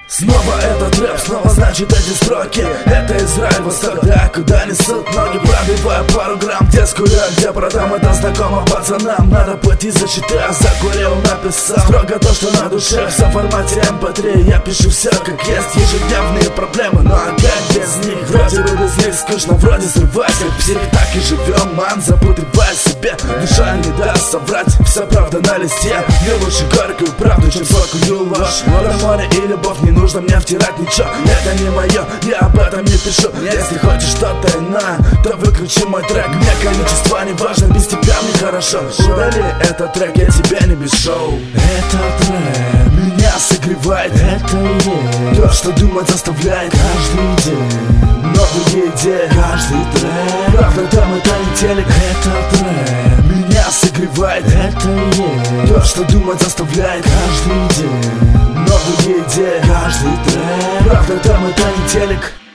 Снова этот рэп, снова значит эти строки. Это Израиль, восток, да, куда несут ноги. Пробиваю пару грамм, детскую, где продам это знакомо пацанам. Надо платить за счета, закурил, написал строго то, что на душе. Все в формате MP3, я пишу все как есть. Ежедневные проблемы, ну а как без них? Вроде бы без них скучно, вроде срывайся. Псих, так и живем, ман, запутывай себе. Душа не даст соврать, вся правда на листе. Не лучше горькую правду, чем сорокую ложь. Море, море и любовь, не нужно мне втирать ничего. Это не мое, я об этом не пишу. Если хочешь что-то иное, то выключи мой трек. Мне количество не важно, без тебя мне хорошо. Удали этот трек, я тебя не бешу. Этот рэп меня согревает. Это есть то, что думать заставляет каждый день. Новые идеи, каждый трек. Правда там это не телек. Этот рэп меня согревает. Это есть то, что думать заставляет каждый день. Новые идеи, каждый трек. Правда там это не телек.